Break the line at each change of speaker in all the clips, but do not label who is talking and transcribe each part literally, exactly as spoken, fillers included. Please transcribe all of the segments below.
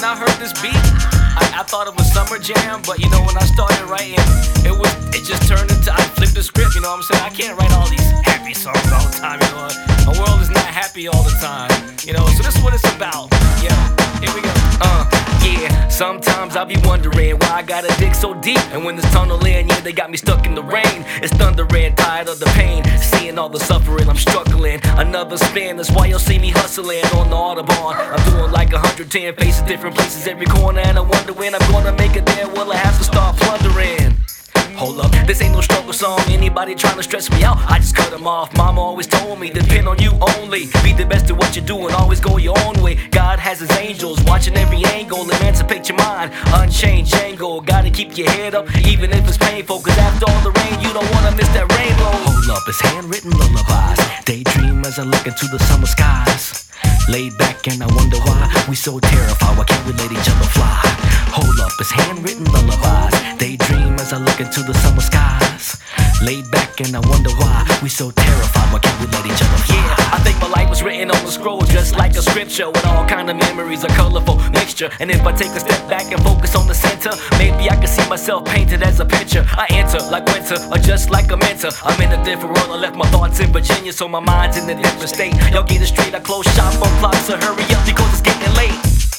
I heard this beat, I, I thought it was Summer Jam, but you know, when I started writing, it was it just turned into, I flipped the script, you know what I'm saying? I can't write all these happy songs all the time, you know. My world is not happy all the time, you know, so this is what it's about. Yeah, here we go. Uh, yeah, sometimes I be wondering why I gotta dig so deep, and when this tunnel in, yeah, they got me stuck in the rain. It's thundering, tired of the pain, seeing all the suffering, I'm struggling. Another spin, that's why you'll see me hustling on the Autobahn. I'm doing like one hundred ten faces, different places, every corner, and I wonder when I'm gonna make it there. Will I have to start plundering? Hold up, this ain't no struggle song. Anybody trying to stress me out, I just cut them off. Mama always told me, depend on you only. Be the best at what you do and always go your own way. God has his angels watching every angle. Emancipate your mind, unchained Django. Gotta keep your head up, even if it's painful, cause after all the rain, you don't wanna miss that rainbow. Hold up, it's handwritten lullabies. Daydream as I look into the summer skies. Laid back and I wonder why we so terrified, why can't we let each other fly? Hold up, it's handwritten lullabies. Daydream as I look into the summer skies. Laid back and I wonder why we so terrified, why can't we let each other fly? Yeah, I think my life was written on the scroll just like a scripture, with all kind of memories, a colorful mixture. And if I take a step back and focus on the center, maybe I can see myself painted as a picture. I enter like winter, or just like a mentor. I'm in a different world, I left my thoughts in Virginia, so my mind's in a different state. Y'all get it straight, I close shop on clocks, so hurry up because it's getting late.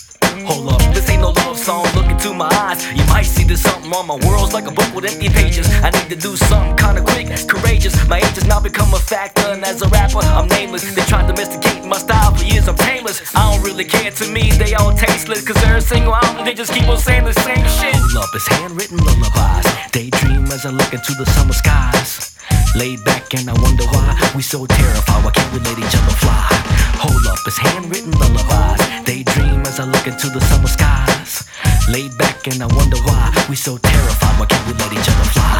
Hold up, this ain't no love song, look into my eyes. You might see there's something wrong, my world's like a book with empty pages. I need to do something kinda quick, courageous. My age has now become a factor, and as a rapper, I'm nameless. They tried to domesticate my style for years, I'm tameless. I don't really care, to me, they all tasteless, cause every single album, they just keep on saying the same shit. Hold up, it's handwritten lullabies. Daydream as I look into the summer skies. Laid back and I wonder why we so terrified, why can't we let each other fly? Hold up, it's handwritten lullabies. Daydream as I look into the summer skies. Laid back and I wonder why we so terrified, why can't we let each other fly?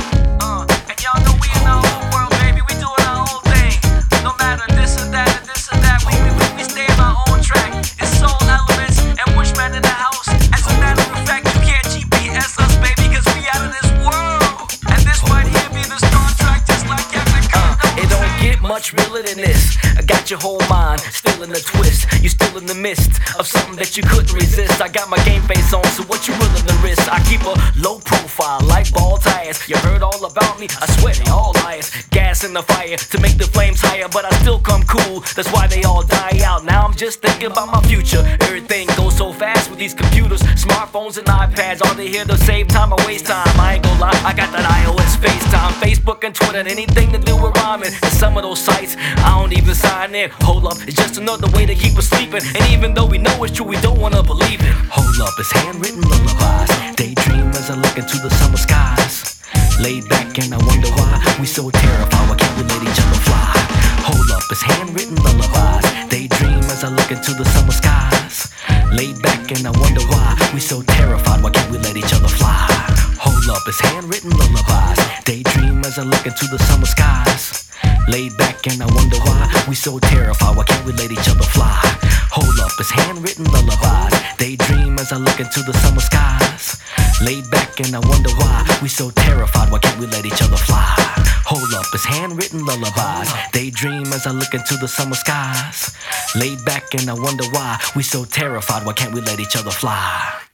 Uh, and y'all know we in our own world, baby, we doing our own thing. No matter this or that or this or that, we, we, we stay on our own track. It's soul elements and Bushman in the house. As a matter of fact, you can't G P S us, baby, cause we out of this world. And this right here be the Star Trek, just like Captain Kirk. Uh, it don't get much realer than this. I got your whole mind still in the twist. You still in the midst of something that you couldn't resist. I got my game face on, so what you willing to risk? I keep a low profile like ball tires. You heard all about me, I swear they all liars. Gas in the fire to make the flames higher, but I still come cool, that's why they all die out. Now I'm just thinking about my future. Everything goes so fast with these computers, smartphones and iPads. All they here to save time or waste time. I ain't gon' lie, I got that iOS FaceTime, Facebook and Twitter, and anything to do with rhyming. And some of those sites, I don't even sign in. Hold up, it's just another way to keep us sleeping. And even though we know it's true, we don't wanna believe it. Hold up, it's handwritten lullabies. Daydream as I look into the summer skies. Laid back and I wonder why we so terrified, why can't we let each other fly? Hold up, it's handwritten lullabies. Daydream as I look into the summer skies. Laid back and I wonder why we so terrified, why can't we let each other fly? Hold up, it's handwritten lullabies. Daydream as I look into the summer skies. Laid back and I wonder why we so terrified, why can't we let each other fly? Hold up, it's handwritten lullabies. Daydream as I look into the summer skies. Laid back and I wonder why we so terrified, why can't we let each other fly? Hold up, it's handwritten lullabies. Daydream as I look into the summer skies. Laid back and I wonder why we so terrified, why can't we let each other fly?